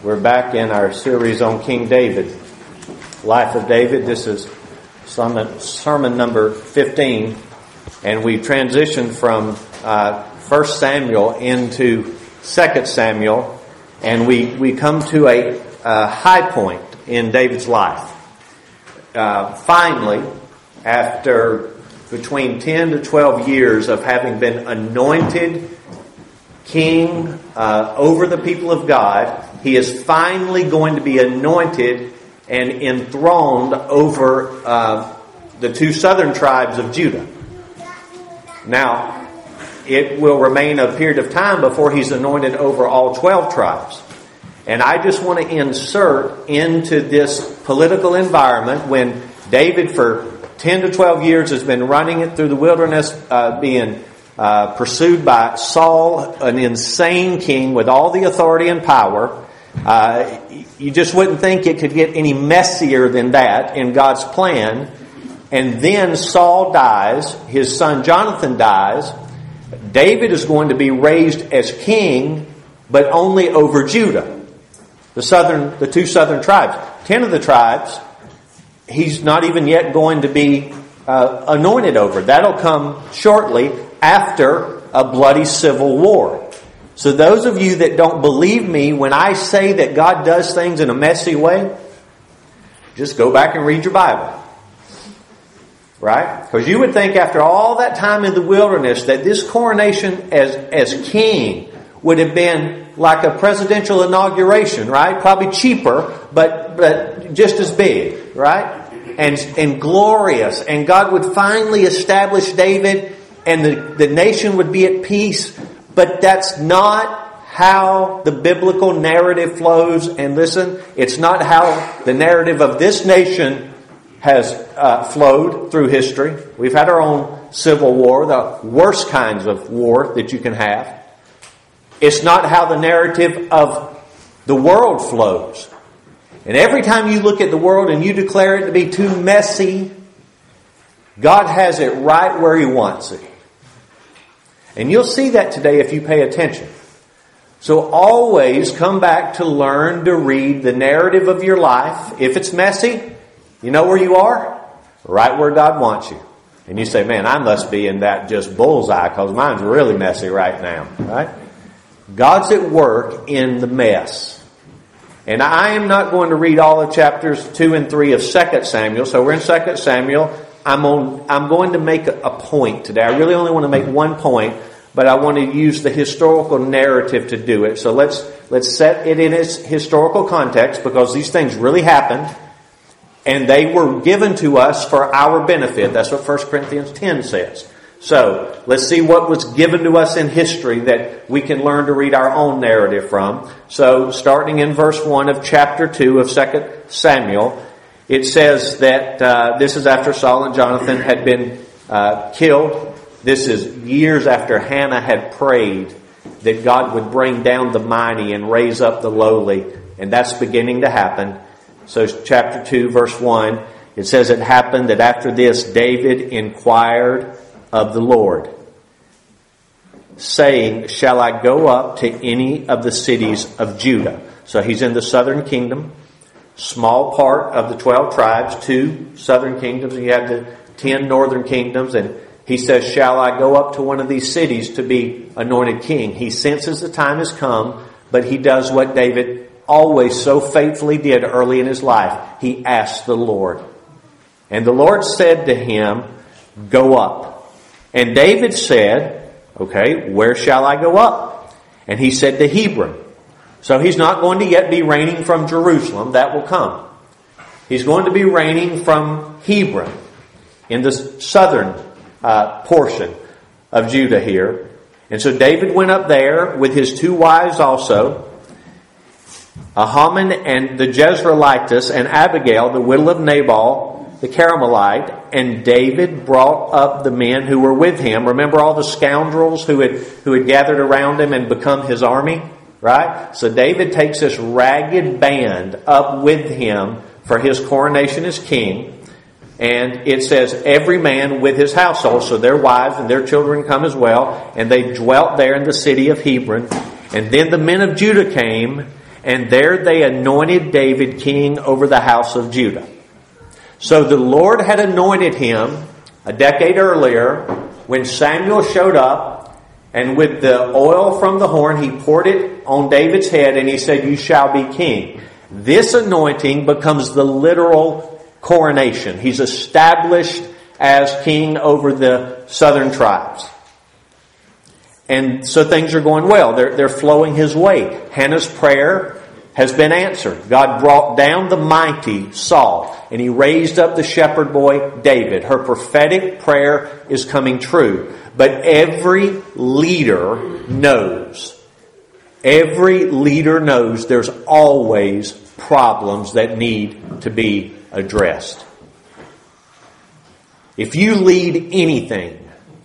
We're back in our series on King David, Life of David. This is sermon number 15, and we transitioned from 1 Samuel into 2 Samuel, and we come to a high point in David's life. Finally, after between 10 to 12 years of having been anointed king over the people of God, he is finally going to be anointed and enthroned over the two southern tribes of Judah. Now, it will remain a period of time before he's anointed over all 12 tribes. And I just want to insert into this political environment when David for 10 to 12 years has been running it through the wilderness, being pursued by Saul, an insane king with all the authority and power. You just wouldn't think it could get any messier than that in God's plan. And then Saul dies, his son Jonathan dies. David is going to be raised as king, but only over Judah, the two southern tribes. 10 of the tribes, he's not even yet going to be anointed over. That'll come shortly after a bloody civil war. So those of you that don't believe me when I say that God does things in a messy way, just go back and read your Bible. Right? Because you would think after all that time in the wilderness that this coronation as king would have been like a presidential inauguration, right? Probably cheaper, but just as big, right? And glorious. And God would finally establish David and the nation would be at peace. But that's not how the biblical narrative flows. And listen, it's not how the narrative of this nation has flowed through history. We've had our own civil war, the worst kinds of war that you can have. It's not how the narrative of the world flows. And every time you look at the world and you declare it to be too messy, God has it right where He wants it. And you'll see that today if you pay attention. So always come back to learn to read the narrative of your life. If it's messy, you know where you are? Right where God wants you. And you say, man, I must be in that just bullseye because mine's really messy right now. Right? God's at work in the mess. And I am not going to read all of chapters 2 and 3 of 2 Samuel. So we're in 2 Samuel. I'm going to make a point today. I really only want to make one point, but I want to use the historical narrative to do it. So let's set it in its historical context because these things really happened and they were given to us for our benefit. That's what 1 Corinthians 10 says. So let's see what was given to us in history that we can learn to read our own narrative from. So starting in verse 1 of chapter 2 of 2 Samuel, it says that this is after Saul and Jonathan had been killed. This is years after Hannah had prayed that God would bring down the mighty and raise up the lowly. And that's beginning to happen. So chapter 2, verse 1, it says it happened that after this David inquired of the Lord, saying, shall I go up to any of the cities of Judah? So he's in the southern kingdom. Small part of the 12 tribes, 2 southern kingdoms, and you have the 10 northern kingdoms. And he says, shall I go up to one of these cities to be anointed king? He senses the time has come, but he does what David always so faithfully did early in his life. He asked the Lord. And the Lord said to him, go up. And David said, okay, where shall I go up? And he said to Hebron. So he's not going to yet be reigning from Jerusalem. That will come. He's going to be reigning from Hebron in the southern portion of Judah here. And so David went up there with his 2 wives also, Ahinoam and the Jezreelitess and Abigail, the widow of Nabal, the Carmelite. And David brought up the men who were with him. Remember all the scoundrels who had gathered around him and become his army? Right? So David takes this ragged band up with him for his coronation as king. And it says every man with his household. So their wives and their children come as well. And they dwelt there in the city of Hebron. And then the men of Judah came And there they anointed David king over the house of Judah. So the Lord had anointed him a decade earlier when Samuel showed up, and with the oil from the horn, he poured it on David's head, and he said, "You shall be king." This anointing becomes the literal coronation. He's established as king over the southern tribes. And so things are going well. They're flowing his way. Hannah's prayer has been answered. God brought down the mighty Saul, and he raised up the shepherd boy David. Her prophetic prayer is coming true. But every leader knows there's always problems that need to be addressed. If you lead anything,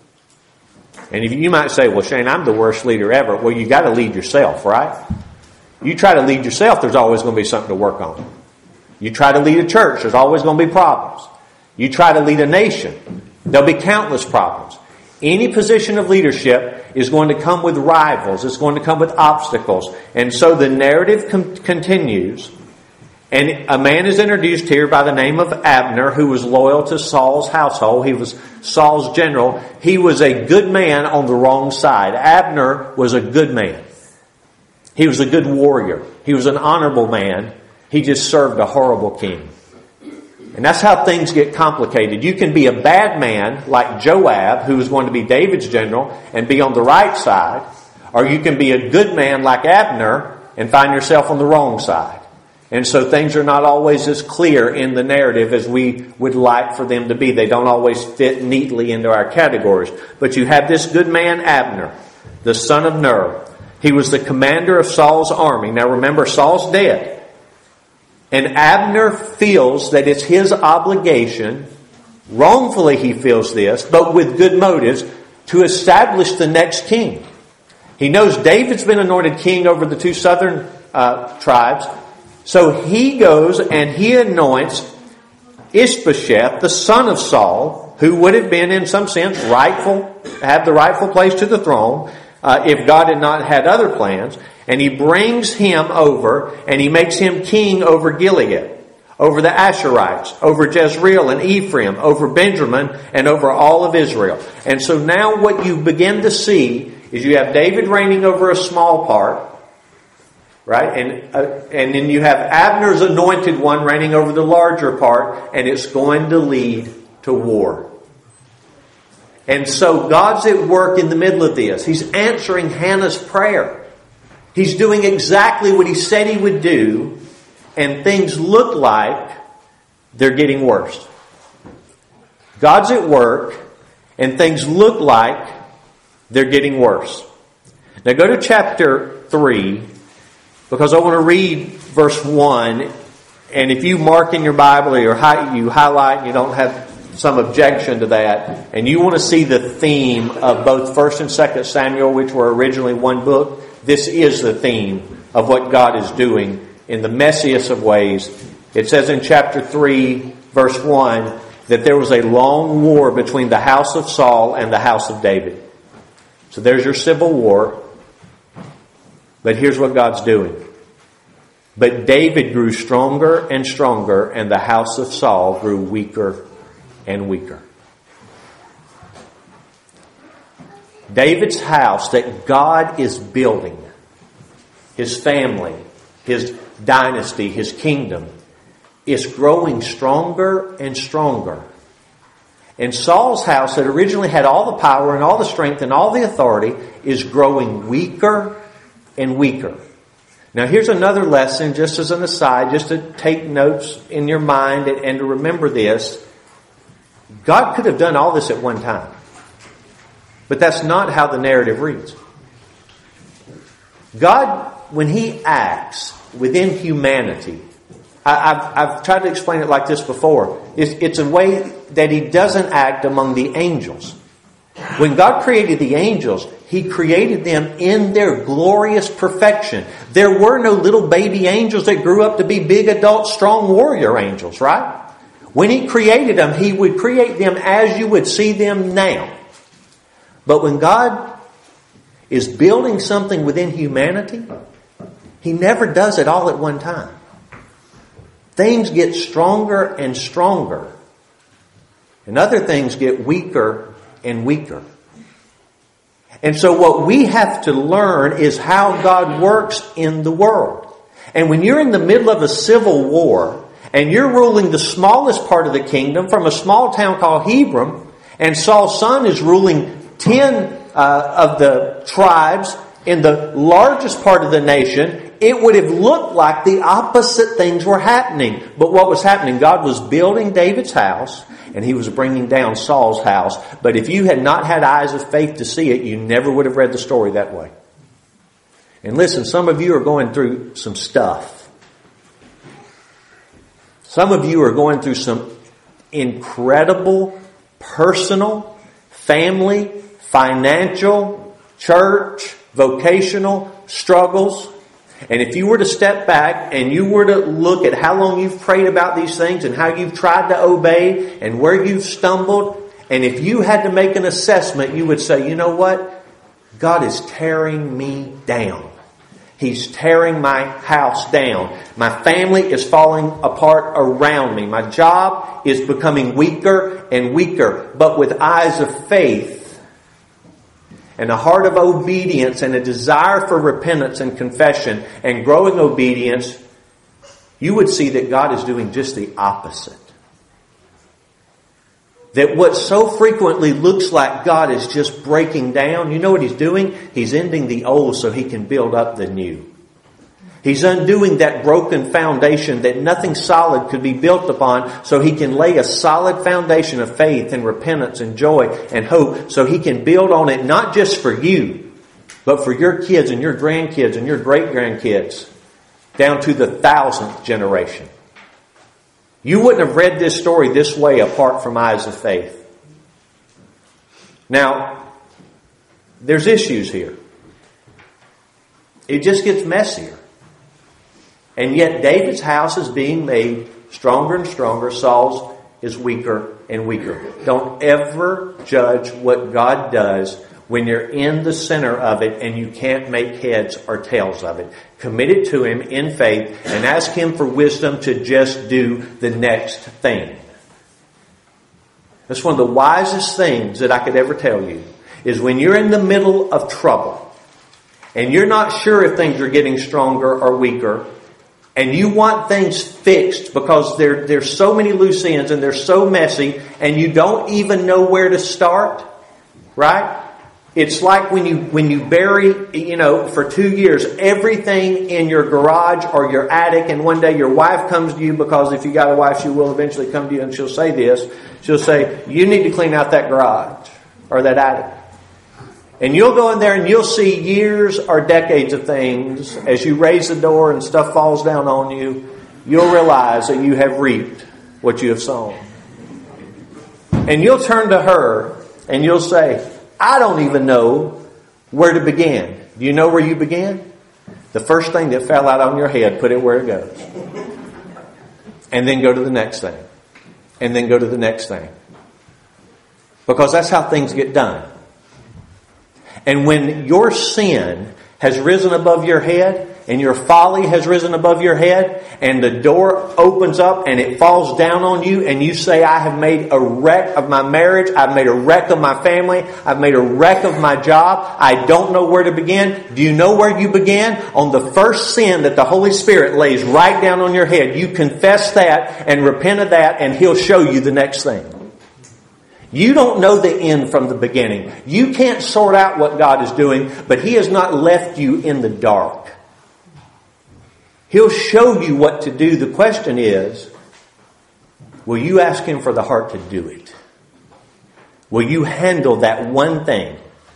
and if you might say, "Well, Shane, I'm the worst leader ever." Well, you got to lead yourself, right? You try to lead yourself, there's always going to be something to work on. You try to lead a church, there's always going to be problems. You try to lead a nation, there'll be countless problems. Any position of leadership is going to come with rivals. It's going to come with obstacles. And so the narrative continues. And a man is introduced here by the name of Abner, who was loyal to Saul's household. He was Saul's general. He was a good man on the wrong side. Abner was a good man. He was a good warrior. He was an honorable man. He just served a horrible king. And that's how things get complicated. You can be a bad man like Joab, who was going to be David's general, and be on the right side. Or you can be a good man like Abner and find yourself on the wrong side. And so things are not always as clear in the narrative as we would like for them to be. They don't always fit neatly into our categories. But you have this good man Abner, the son of Ner. He was the commander of Saul's army. Now remember, Saul's dead. And Abner feels that it's his obligation, wrongfully he feels this, but with good motives, to establish the next king. He knows David's been anointed king over the two southern tribes. So he goes and he anoints Ishbosheth, the son of Saul, who would have been in some sense had the rightful place to the throne, if God had not had other plans. And he brings him over and he makes him king over Gilead, over the Asherites, over Jezreel and Ephraim, over Benjamin, and over all of Israel. And so now what you begin to see is you have David reigning over a small part, right? And then you have Abner's anointed one reigning over the larger part, and it's going to lead to war. And so God's at work in the middle of this. He's answering Hannah's prayer. He's doing exactly what he said he would do, and things look like they're getting worse. God's at work, and things look like they're getting worse. Now go to chapter 3, because I want to read verse 1, and if you mark in your Bible or you highlight and you don't have some objection to that, and you want to see the theme of both 1st and 2nd Samuel, which were originally one book, this is the theme of what God is doing in the messiest of ways. It says in chapter 3, verse 1, that there was a long war between the house of Saul and the house of David. So there's your civil war. But here's what God's doing. But David grew stronger and stronger, and the house of Saul grew weaker and weaker. David's house that God is building, his family, his dynasty, his kingdom, is growing stronger and stronger. And Saul's house that originally had all the power and all the strength and all the authority is growing weaker and weaker. Now here's another lesson, just as an aside, just to take notes in your mind and to remember this. God could have done all this at one time. But that's not how the narrative reads. God, when He acts within humanity, I've tried to explain it like this before. It's a way that He doesn't act among the angels. When God created the angels, He created them in their glorious perfection. There were no little baby angels that grew up to be big adult strong warrior angels, right? When He created them, He would create them as you would see them now. But when God is building something within humanity, He never does it all at one time. Things get stronger and stronger. And other things get weaker and weaker. And so what we have to learn is how God works in the world. And when you're in the middle of a civil war, and you're ruling the smallest part of the kingdom from a small town called Hebron, and Saul's son is ruling 10 of the tribes in the largest part of the nation, it would have looked like the opposite things were happening. But what was happening? God was building David's house, and He was bringing down Saul's house. But if you had not had eyes of faith to see it, you never would have read the story that way. And listen, some of you are going through some stuff. Some of you are going through some incredible personal, family, financial, church, vocational struggles. And if you were to step back and you were to look at how long you've prayed about these things and how you've tried to obey and where you've stumbled, and if you had to make an assessment, you would say, you know what? God is tearing me down. He's tearing my house down. My family is falling apart around me. My job is becoming weaker and weaker. But with eyes of faith and a heart of obedience and a desire for repentance and confession and growing obedience, you would see that God is doing just the opposite. That what so frequently looks like God is just breaking down, you know what He's doing? He's ending the old so He can build up the new. He's undoing that broken foundation that nothing solid could be built upon so He can lay a solid foundation of faith and repentance and joy and hope so He can build on it not just for you, but for your kids and your grandkids and your great-grandkids down to the 1,000th generation. You wouldn't have read this story this way apart from eyes of faith. Now, there's issues here. It just gets messier. And yet David's house is being made stronger and stronger. Saul's is weaker and weaker. Don't ever judge what God does when you're in the center of it and you can't make heads or tails of it. Commit it to Him in faith and ask Him for wisdom to just do the next thing. That's one of the wisest things that I could ever tell you, is when you're in the middle of trouble and you're not sure if things are getting stronger or weaker, and you want things fixed because there's so many loose ends and they're so messy and you don't even know where to start, right? It's like when you bury, for 2 years, everything in your garage or your attic, and one day your wife comes to you, because if you got a wife, she will eventually come to you and she'll say this. She'll say, you need to clean out that garage or that attic. And you'll go in there and you'll see years or decades of things. As you raise the door and stuff falls down on you, you'll realize that you have reaped what you have sown. And you'll turn to her and you'll say, I don't even know where to begin. Do you know where you began? The first thing that fell out on your head, put it where it goes. And then go to the next thing. And then go to the next thing. Because that's how things get done. And when your sin has risen above your head, and your folly has risen above your head, and the door opens up and it falls down on you, and you say, I have made a wreck of my marriage, I've made a wreck of my family, I've made a wreck of my job, I don't know where to begin. Do you know where you began? On the first sin that the Holy Spirit lays right down on your head. You confess that and repent of that, and He'll show you the next thing. You don't know the end from the beginning. You can't sort out what God is doing, but He has not left you in the dark. He'll show you what to do. The question is, will you ask Him for the heart to do it? Will you handle that one thing?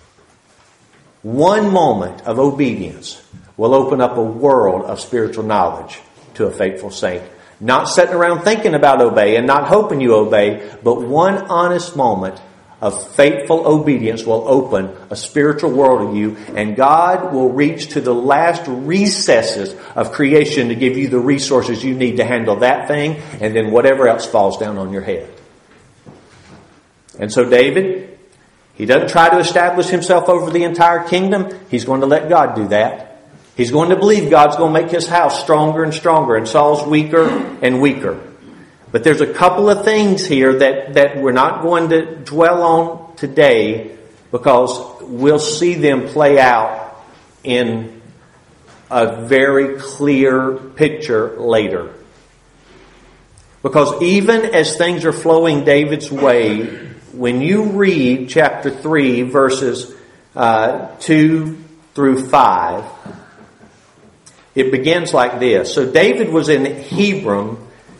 One moment of obedience will open up a world of spiritual knowledge to a faithful saint. Not sitting around thinking about obey and not hoping you obey, but one honest moment of faithful obedience will open a spiritual world to you, and God will reach to the last recesses of creation to give you the resources you need to handle that thing, and then whatever else falls down on your head. And so David, he doesn't try to establish himself over the entire kingdom. He's going to let God do that. He's going to believe God's going to make his house stronger and stronger, and Saul's weaker and weaker. But there's a couple of things here that we're not going to dwell on today, because we'll see them play out in a very clear picture later. Because even as things are flowing David's way, when you read chapter 3, verses 2 through 5, it begins like this. So David was in Hebron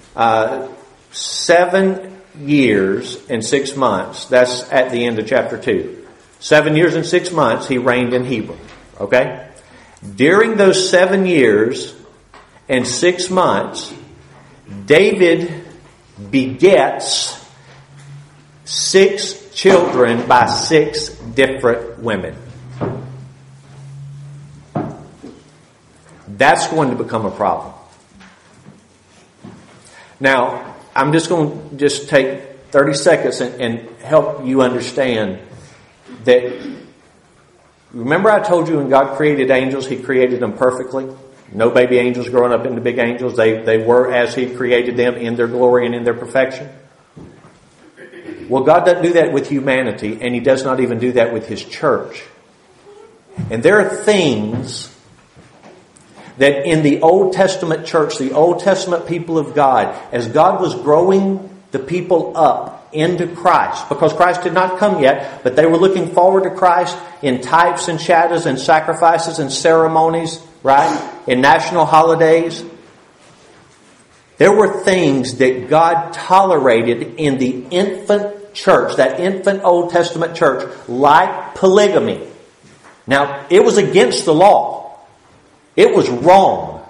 7 years and 6 months. That's at the end of chapter 2. 7 years and 6 months he reigned in Hebron. Okay? During those 7 years and 6 months, David begets 6 children by 6 different women. That's going to become a problem. Now, I'm just going to take 30 seconds and help you understand that. Remember I told you when God created angels, He created them perfectly? No baby angels growing up into big angels. They were as He created them in their glory and in their perfection. Well, God doesn't do that with humanity, and He does not even do that with His church. And there are things that in the Old Testament church, the Old Testament people of God, as God was growing the people up into Christ, because Christ did not come yet, but they were looking forward to Christ in types and shadows and sacrifices and ceremonies, right? In national holidays. There were things that God tolerated in the infant church, that infant Old Testament church, like polygamy. Now, it was against the law. It was wrong.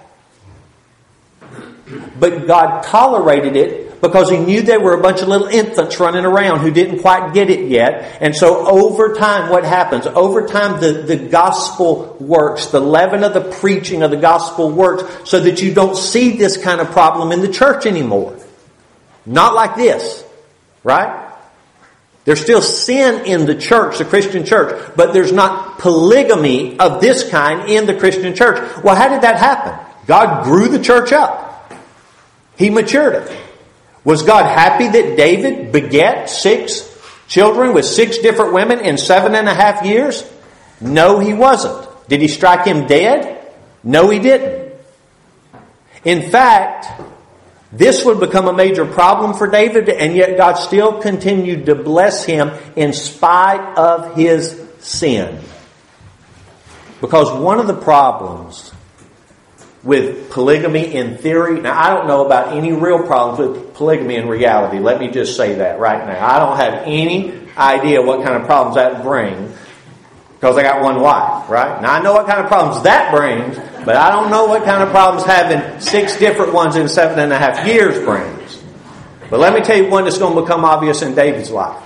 But God tolerated it because He knew there were a bunch of little infants running around who didn't quite get it yet. And so over time, what happens? Over time, the gospel works. The leaven of the preaching of the gospel works so that you don't see this kind of problem in the church anymore. Not like this. Right? There's still sin in the church, the Christian church, but there's not polygamy of this kind in the Christian church. Well, how did that happen? God grew the church up. He matured it. Was God happy that David begat 6 children with 6 different women in 7.5 years? No, He wasn't. Did He strike him dead? No, He didn't. In fact, this would become a major problem for David, and yet God still continued to bless him in spite of his sin. Because one of the problems with polygamy in theory, now I don't know about any real problems with polygamy in reality. Let me just say that right now. I don't have any idea what kind of problems that brings, because I got one wife, right? Now I know what kind of problems that brings, but I don't know what kind of problems having 6 different ones in 7.5 years brings. But let me tell you one that's going to become obvious in David's life.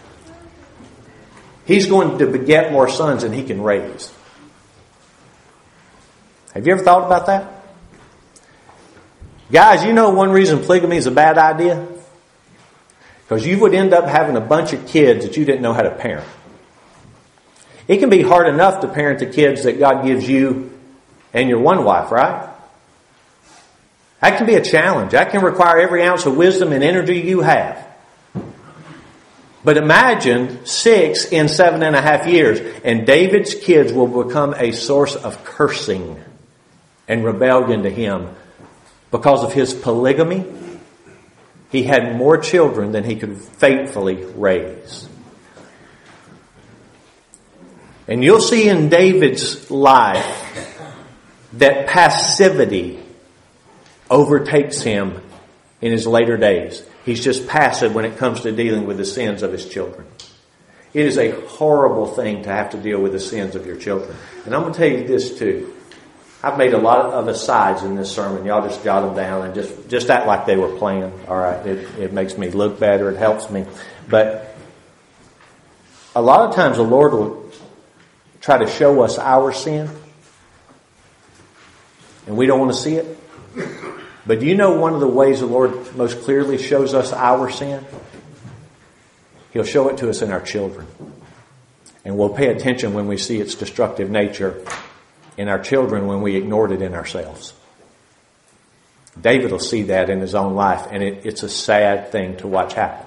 He's going to beget more sons than he can raise. Have you ever thought about that? Guys, you know one reason polygamy is a bad idea? Because you would end up having a bunch of kids that you didn't know how to parent. It can be hard enough to parent the kids that God gives you and your one wife, right? That can be a challenge. That can require every ounce of wisdom and energy you have. But imagine 6 in 7.5 years, and David's kids will become a source of cursing and rebellion to him because of his polygamy. He had more children than he could faithfully raise. And you'll see in David's life that passivity overtakes him in his later days. He's just passive when it comes to dealing with the sins of his children. It is a horrible thing to have to deal with the sins of your children. And I'm going to tell you this too. I've made a lot of asides in this sermon. Y'all just jot them down and just act like they were planned. All right, it makes me look better. It helps me. But a lot of times the Lord will try to show us our sin, and we don't want to see it. But do you know one of the ways the Lord most clearly shows us our sin? He'll show it to us in our children. And we'll pay attention when we see its destructive nature in our children when we ignored it in ourselves. David will see that in his own life, and it's a sad thing to watch happen.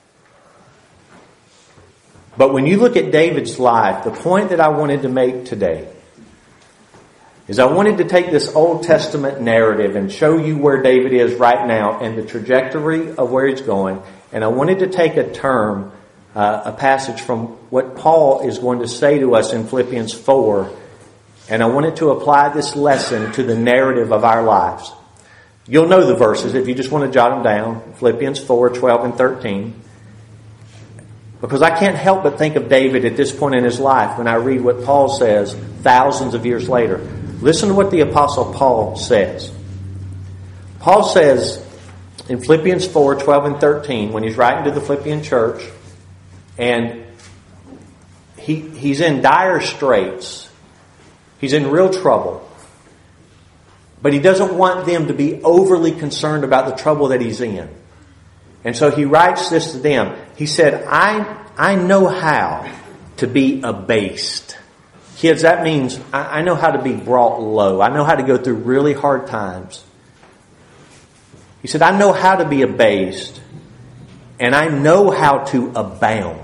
But when you look at David's life, the point that I wanted to make today is I wanted to take this Old Testament narrative and show you where David is right now and the trajectory of where he's going. And I wanted to take a passage from what Paul is going to say to us in Philippians 4. And I wanted to apply this lesson to the narrative of our lives. You'll know the verses if you just want to jot them down. Philippians 4, 12 and 13. Because I can't help but think of David at this point in his life when I read what Paul says thousands of years later. Listen to what the Apostle Paul says. Paul says in Philippians 4, 12 and 13, when he's writing to the Philippian church, and he's in dire straits. He's in real trouble. But he doesn't want them to be overly concerned about the trouble that he's in. And so he writes this to them. He said, I know how to be abased. Kids, that means I know how to be brought low. I know how to go through really hard times. He said, I know how to be abased, and I know how to abound.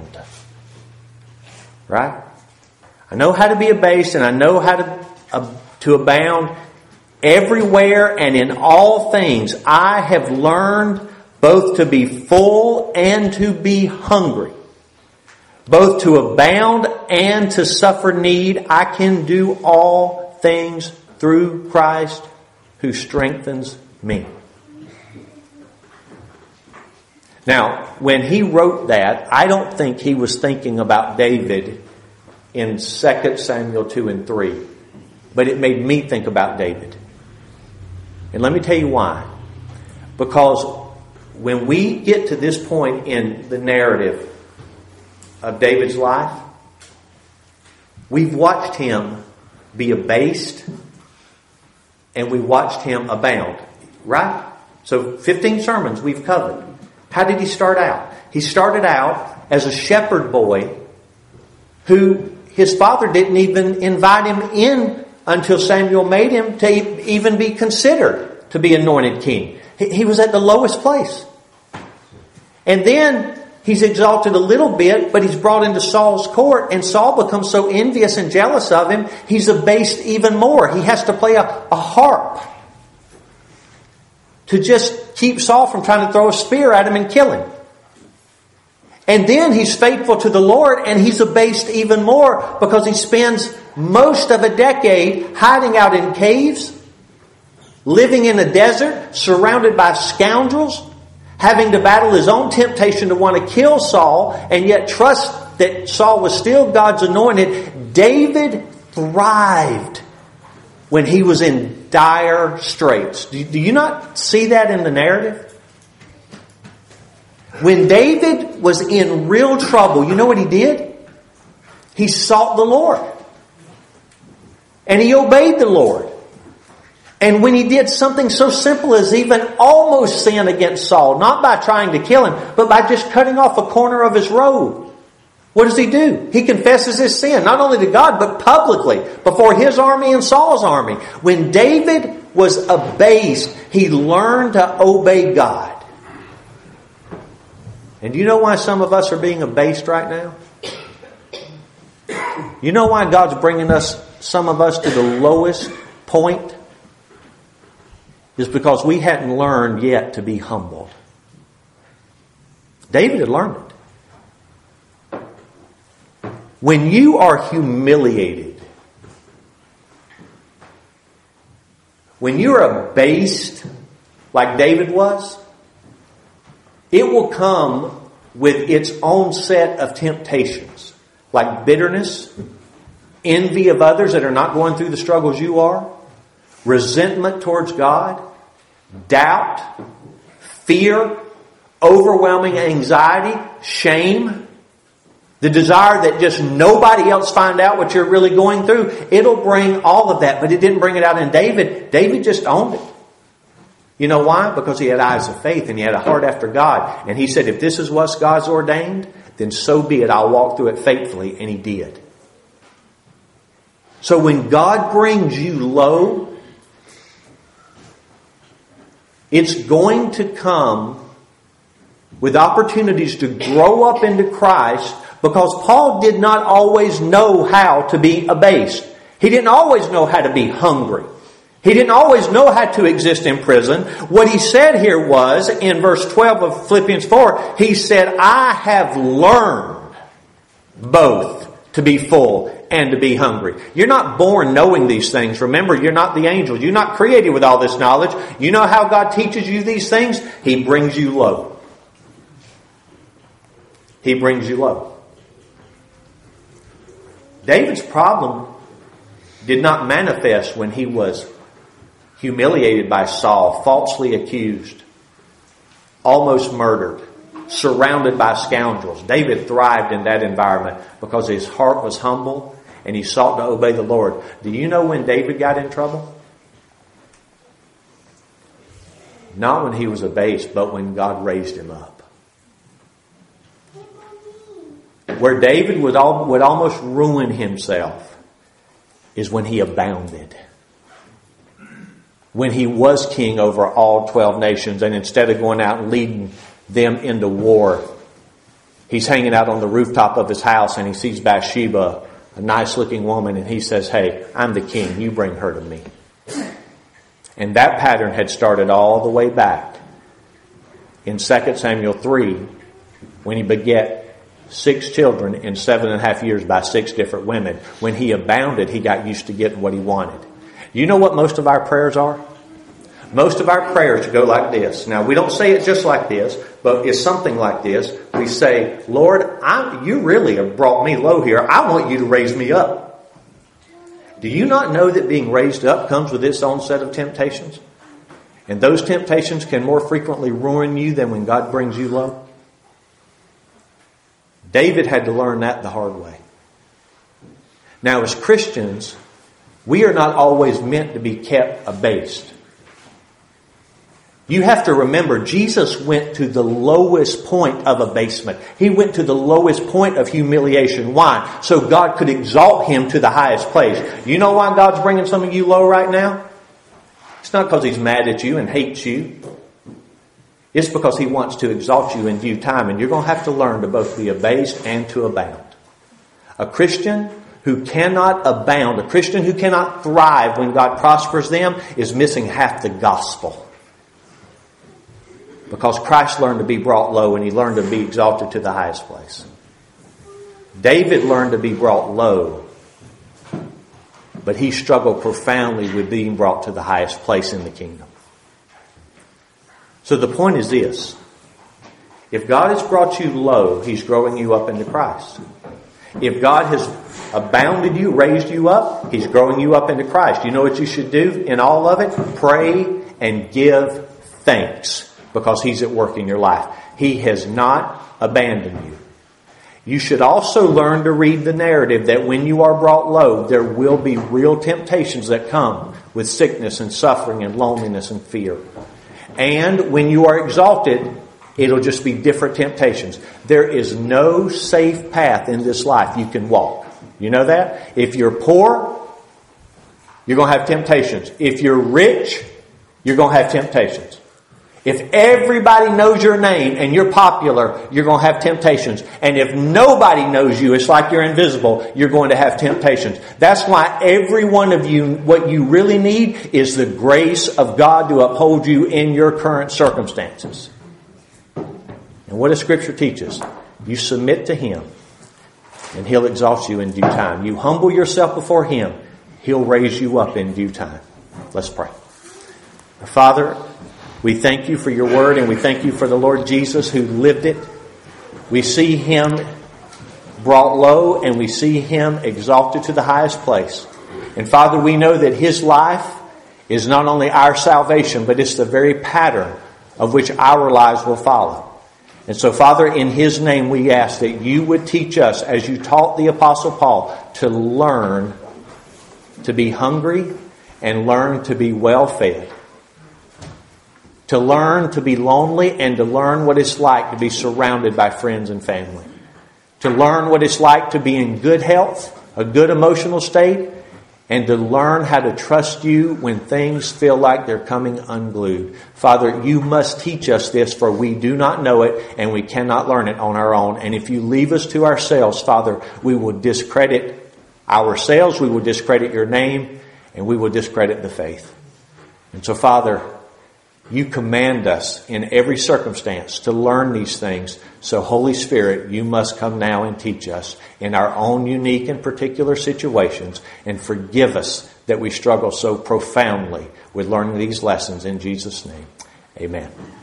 Right? I know how to be abased, and I know how to abound. Everywhere and in all things, I have learned both to be full and to be hungry, both to abound and to suffer need. I can do all things through Christ who strengthens me. Now, when he wrote that, I don't think he was thinking about David in 2 Samuel 2 and 3. But it made me think about David. And let me tell you why. Because when we get to this point in the narrative of David's life, we've watched him be abased and we watched him abound. Right? So 15 sermons we've covered. How did he start out? He started out as a shepherd boy who his father didn't even invite him in until Samuel made him to even be considered to be anointed king. He was at the lowest place. And then he's exalted a little bit, but he's brought into Saul's court, and Saul becomes so envious and jealous of him, he's abased even more. He has to play a harp to just keep Saul from trying to throw a spear at him and kill him. And then he's faithful to the Lord, and he's abased even more because he spends most of a decade hiding out in caves, living in a desert, surrounded by scoundrels, having to battle his own temptation to want to kill Saul, and yet trust that Saul was still God's anointed. David thrived when he was in dire straits. Do you not see that in the narrative? When David was in real trouble, you know what he did? He sought the Lord. And he obeyed the Lord. And when he did something so simple as even almost sin against Saul, not by trying to kill him, but by just cutting off a corner of his robe, what does he do? He confesses his sin, not only to God, but publicly, before his army and Saul's army. When David was abased, he learned to obey God. And do you know why some of us are being abased right now? You know why God's bringing some of us to the lowest point? Is because we hadn't learned yet to be humbled. David had learned it. When you are humiliated, when you're abased like David was, it will come with its own set of temptations, like bitterness, envy of others that are not going through the struggles you are, resentment towards God, doubt, fear, overwhelming anxiety, shame, the desire that just nobody else find out what you're really going through. It'll bring all of that, but it didn't bring it out in David. David just owned it. You know why? Because he had eyes of faith and he had a heart after God. And he said, if this is what God's ordained, then so be it. I'll walk through it faithfully. And he did. So when God brings you low, it's going to come with opportunities to grow up into Christ, because Paul did not always know how to be abased. He didn't always know how to be hungry. He didn't always know how to exist in prison. What he said here was, in verse 12 of Philippians 4, he said, I have learned both to be full and to be hungry. You're not born knowing these things. Remember, you're not the angels. You're not created with all this knowledge. You know how God teaches you these things? He brings you low. He brings you low. David's problem did not manifest when he was humiliated by Saul, falsely accused, almost murdered, surrounded by scoundrels. David thrived in that environment because his heart was humble and he sought to obey the Lord. Do you know when David got in trouble? Not when he was abased, but when God raised him up. Where David would almost ruin himself is when he abounded. When he was king over all 12 nations, and instead of going out and leading them into war, he's hanging out on the rooftop of his house and he sees Bathsheba, a nice looking woman, and he says, hey, I'm the king, you bring her to me. And that pattern had started all the way back in 2 Samuel 3, when he begat 6 children in 7.5 years by 6 different women. When he abounded, he got used to getting what he wanted. You know what most of our prayers are? Most of our prayers go like this. Now, we don't say it just like this, but it's something like this. We say, Lord, you really have brought me low here. I want you to raise me up. Do you not know that being raised up comes with its own set of temptations? And those temptations can more frequently ruin you than when God brings you low? David had to learn that the hard way. Now, as Christians, we are not always meant to be kept abased. You have to remember, Jesus went to the lowest point of abasement. He went to the lowest point of humiliation. Why? So God could exalt him to the highest place. You know why God's bringing some of you low right now? It's not because he's mad at you and hates you. It's because he wants to exalt you in due time. And you're going to have to learn to both be abased and to abound. A Christian who cannot abound, a Christian who cannot thrive when God prospers them, is missing half the gospel. Because Christ learned to be brought low and he learned to be exalted to the highest place. David learned to be brought low, but he struggled profoundly with being brought to the highest place in the kingdom. So the point is this. If God has brought you low, he's growing you up into Christ. If God has abounded you, raised you up, he's growing you up into Christ. You know what you should do in all of it? Pray and give thanks, because he's at work in your life. He has not abandoned you. You should also learn to read the narrative that when you are brought low, there will be real temptations that come with sickness and suffering and loneliness and fear. And when you are exalted, it'll just be different temptations. There is no safe path in this life you can walk. You know that? If you're poor, you're going to have temptations. If you're rich, you're going to have temptations. If everybody knows your name and you're popular, you're going to have temptations. And if nobody knows you, it's like you're invisible, you're going to have temptations. That's why every one of you, what you really need is the grace of God to uphold you in your current circumstances. And what does Scripture teach us? You submit to him and he'll exalt you in due time. You humble yourself before him, he'll raise you up in due time. Let's pray. Father, we thank you for your word, and we thank you for the Lord Jesus who lived it. We see him brought low, and we see him exalted to the highest place. And Father, we know that his life is not only our salvation, but it's the very pattern of which our lives will follow. And so, Father, in his name we ask that you would teach us, as you taught the Apostle Paul, to learn to be hungry and learn to be well fed. To learn to be lonely and to learn what it's like to be surrounded by friends and family. To learn what it's like to be in good health, a good emotional state, and to learn how to trust you when things feel like they're coming unglued. Father, you must teach us this, for we do not know it and we cannot learn it on our own. And if you leave us to ourselves, Father, we will discredit ourselves, we will discredit your name, and we will discredit the faith. And so, Father, you command us in every circumstance to learn these things. So, Holy Spirit, you must come now and teach us in our own unique and particular situations, and forgive us that we struggle so profoundly with learning these lessons in Jesus' name. Amen.